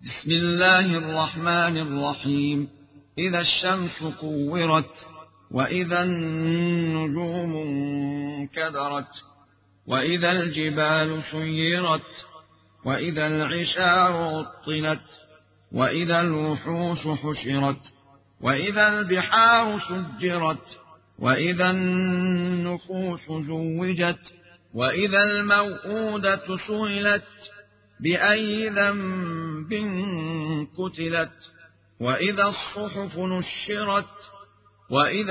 بسم الله الرحمن الرحيم. إذا الشمس كورت وإذا النجوم انكدرت وإذا الجبال سيرت وإذا العشار عطلت وإذا الوحوش حشرت وإذا البحار سجرت وإذا النفوس زوجت وإذا الموءودة سئلت بأي ذنب قتلت وإذا الصحف نشرت وإذا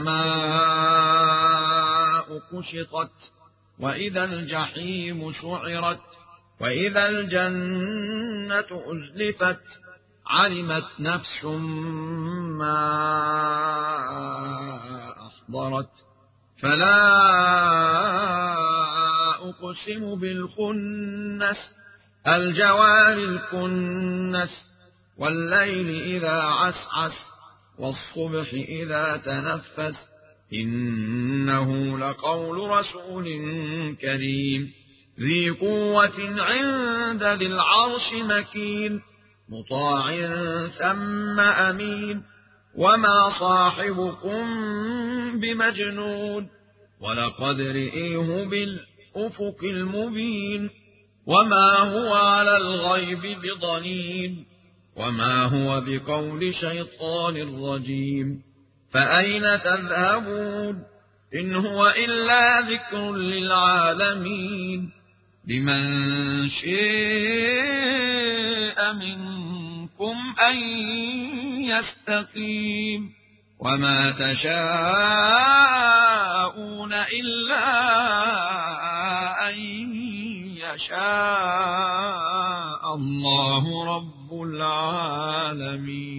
السماء كشطت وإذا الجحيم سعرت وإذا الجنة أزلفت علمت نفس ما أحضرت فلا أقسم بالخنس الجوار الكنس والليل إذا عسعس والصبح إذا تنفس إنه لقول رسول كريم ذي قوة عند ذي العرش مكين مطاع ثم أمين وما صاحبكم بمجنون ولقد رئيه بالأفق المبين وما هو على الغيب بضنين وما هو بقول شيطان رجيم فأين تذهبون إن هو إلا ذكر للعالمين لمن شاء منكم أن يستقيم وما تشاءون إلا أن يشاء الله رب العالمين.